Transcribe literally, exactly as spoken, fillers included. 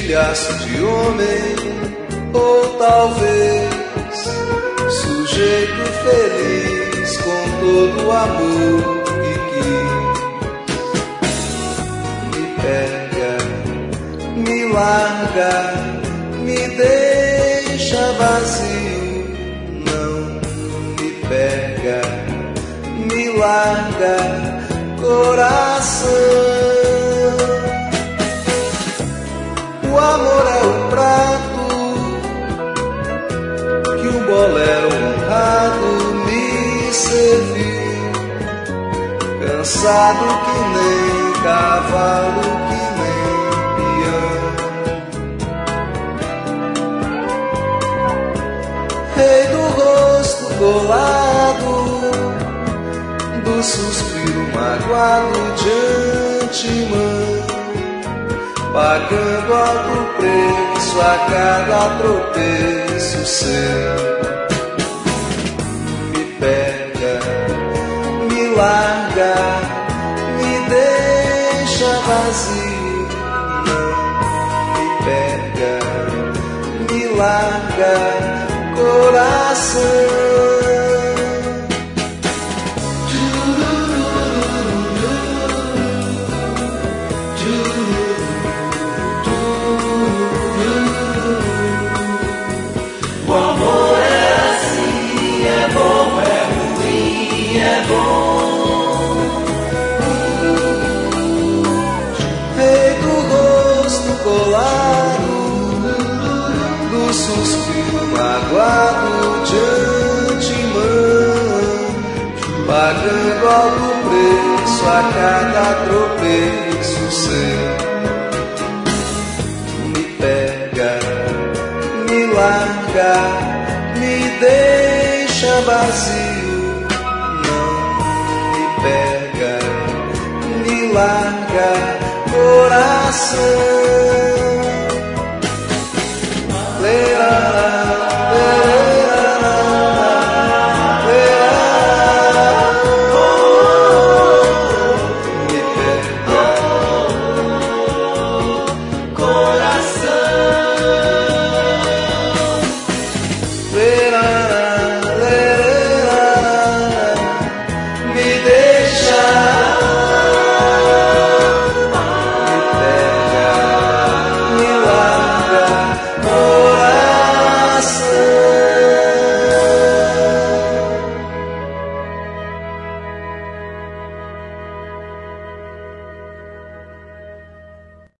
estilhaço de homem, ou talvez sujeito feliz com todo o amor que quis. Me pega, me larga, me deixa vazio. Não me pega, me larga, coração. O amor é o prato que um bolero honrado me serviu, cansado que nem cavalo, que nem peão. Rei do rosto colado, do suspiro magoado de antemão, pagando alto preço a cada tropeço seu. Me pega, me larga, me deixa vazio. Não me pega, me larga, coração. O amor é assim, é bom, é ruim, é bom. Rei do rosto colado, do suspiro magoado de antemão, pagando alto preço a cada tropeço seu. Me pega, me larga, me deixa vazio. Não me pega, me larga, coração. Leira,